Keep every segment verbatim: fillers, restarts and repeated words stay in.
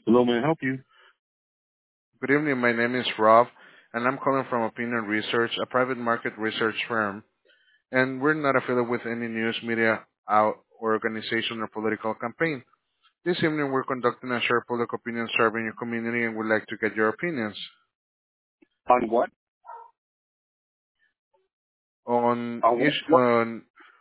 Hello, may I help you? Good evening. My name is Rob, and I'm calling from Opinion Research, a private market research firm, and we're not affiliated with any news media out or organization or political campaign. This evening, we're conducting a short public opinion survey in your community, and we'd like to get your opinions On what? on On what? is- what? on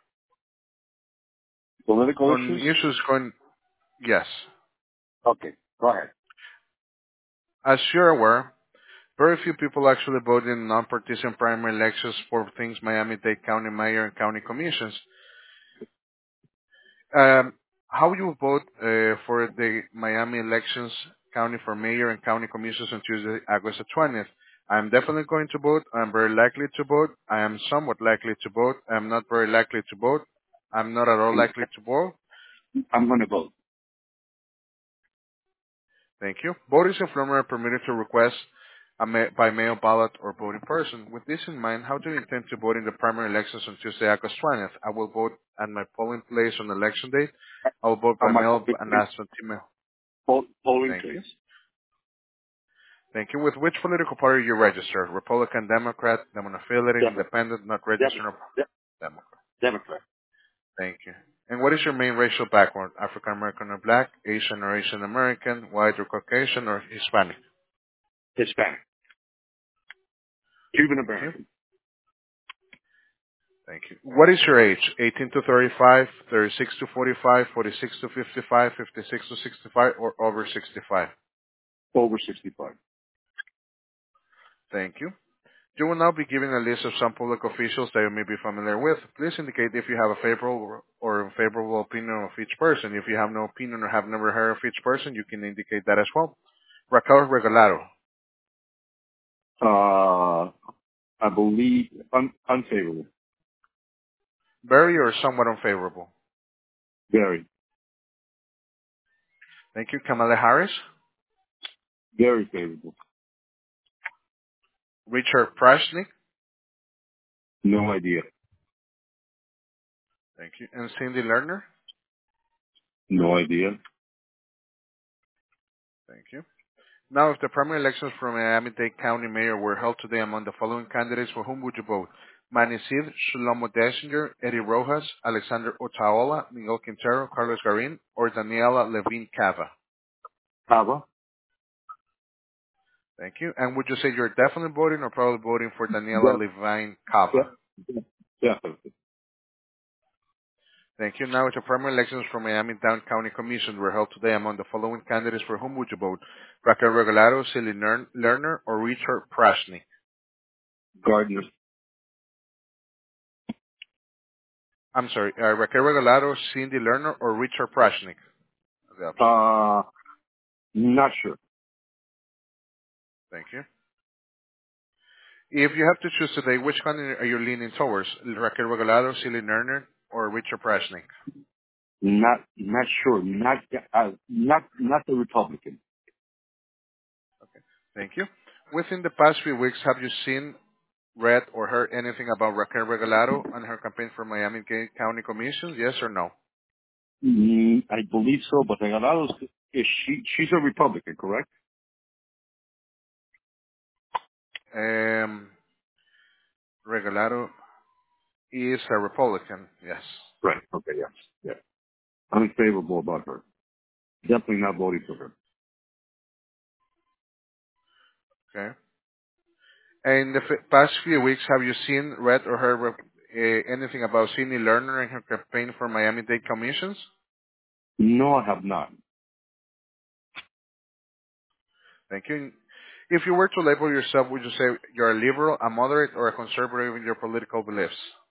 Political on issues? issues going. Yes, Okay, go ahead. as you're aware, very few people actually vote in non-partisan primary elections for things Miami-Dade County Mayor and County Commissions. Um, how will you vote uh, for the Miami elections, county for mayor and county commissioners on Tuesday, August the twentieth? I'm definitely going to vote. I'm very likely to vote. I am somewhat likely to vote. I'm not very likely to vote. I'm not at all I'm, likely to vote. I'm going to vote. Thank you. Voters in Florida are permitted to request a ma- by mail ballot or vote in person. With this in mind, how do you intend to vote in the primary elections on Tuesday, August twentieth? I will vote at my polling place on election day. I will vote by On my mail polling and place? absentee mail. Poll, polling Thank place. you. Thank you. With which political party are you registered? Republican, Democrat, non-affiliated, Demo, independent, not Demo, registered, or De- Democrat? Democrat. Thank you. And what is your main racial background? African American or Black, Asian or Asian American, White or Caucasian, or Hispanic? Hispanic. Cuban Thank you. American. Thank you. What is your age? eighteen to thirty-five, thirty-six to forty-five, forty-six to fifty-five, fifty-six to sixty-five, or over sixty-five? Over sixty-five. Thank you. You will now be given a list of some public officials that you may be familiar with. Please indicate if you have a favorable or unfavorable opinion of each person. If you have no opinion or have never heard of each person, you can indicate that as well. Raquel Regalado, Uh, I believe un, unfavorable. very or somewhat unfavorable. Very, Thank you. Kamala Harris, very favorable. Richard Prashnik, No idea. thank you, and Cindy Lerner, No idea. thank you. Now, if the primary elections for Miami-Dade County Mayor were held today among the following candidates, for whom would you vote? Manny Cid, Shlomo Desinger, Eddie Rojas, Alexander Otaola, Miguel Quintero, Carlos Garin, or Daniela Levine Cava? Hava? Thank you. And would you say you're definitely voting or probably voting for Daniela Yeah, Levine yeah, Cava? definitely. Thank you. Now, if the primary elections for Miami-Dade County Commission were held today among the following candidates, for whom would you vote? Raquel Regalado, Silly Lerner, or Richard Prashny? Gardner. I'm sorry, uh, Raquel Regalado, Cindy Lerner, or Richard Prashnik? The options. Uh, not sure. Thank you. If you have to choose today, which candidate are you leaning towards? Raquel Regalado, Cindy Lerner, or Richard Prashnik? Not, not sure. Not, uh, not, not the Republican. Thank you. Within the past few weeks, have you seen, read, or heard anything about Raquel Regalado and her campaign for Miami-Dade County Commissions? Yes or no? Mm, I believe so, but Regalado is she? She's a Republican, correct? Um, Regalado is a Republican. Yes. Right. Okay. Yes. Yeah. I'm favorable about her. Definitely not voting for her. Okay. In the f- past few weeks, have you seen, read, or heard uh, anything about Cindy Lerner and her campaign for Miami-Dade Commissions? No, I have not. Thank you. If you were to label yourself, would you say you're a liberal, a moderate, or a conservative in your political beliefs?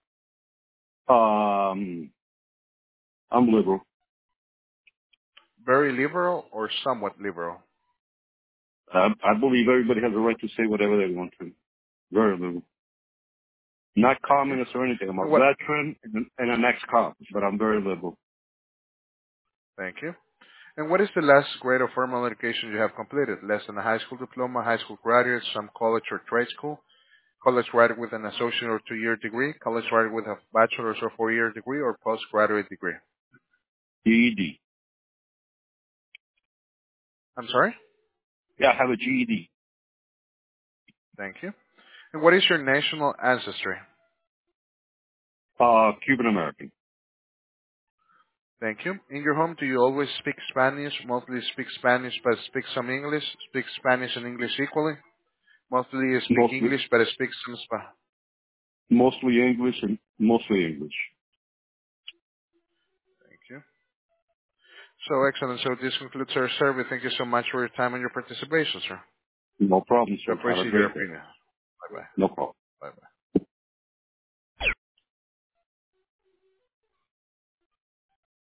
Um, I'm liberal. Very liberal or somewhat liberal? I, I believe everybody has the right to say whatever they want to. Very liberal. Not Thank you. communist or anything. I'm a And what? veteran and, and an ex-cop, but I'm very liberal. Thank you. And what is the last grade of formal education you have completed? Less than a high school diploma, high school graduate, some college or trade school, college graduate with an associate or two-year degree, college graduate with a bachelor's or four-year degree, or postgraduate degree? D E D. I'm sorry? Yeah, I have a G E D. Thank you. And what is your national ancestry? Uh, Cuban American. Thank you. In your home, do you always speak Spanish, mostly speak Spanish but speak some English, speak Spanish and English equally? Mostly speak Mostly, English but speak some Spanish. mostly English and mostly English. Thank you. So excellent. So this concludes our survey. Thank you so much for your time and your participation, sir. No problem, We sir. Have a appreciate your great day. opinion. Bye-bye. No problem. Bye-bye.